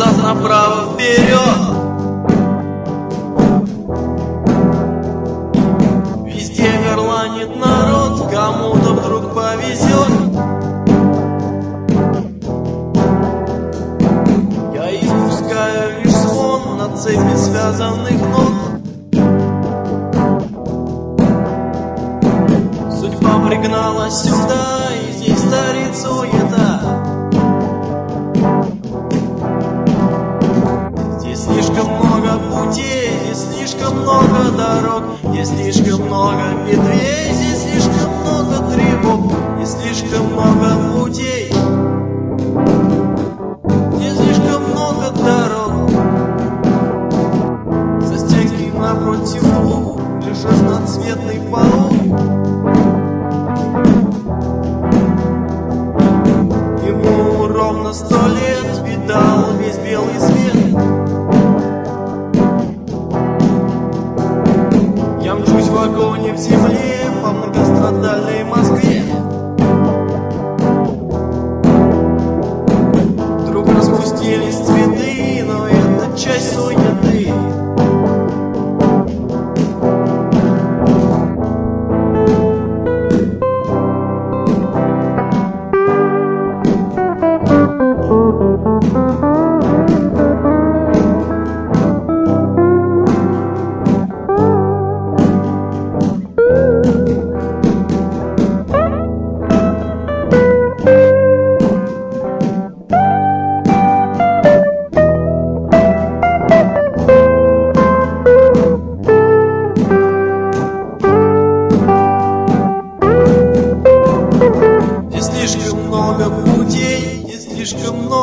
назад, направо, вперед. Везде горланит народ, кому-то вдруг повезет. Я испускаю лишь звон на цепи связанных нот. Судьба пригнала сюда, и здесь царит суета. Здесь слишком много путей, здесь слишком много дорог, здесь слишком много ветвей, здесь слишком много тревог, здесь слишком много путей, здесь слишком много дорог. За стенки напротив луг лишь разноцветный паук. Ему ровно 100 лет, видал весь белый свет. Я мчусь в вагоне в земле по многострадальной Москве. Вдруг распустились цветы, но это часть суеты. Здесь слишком много путей, здесь слишком много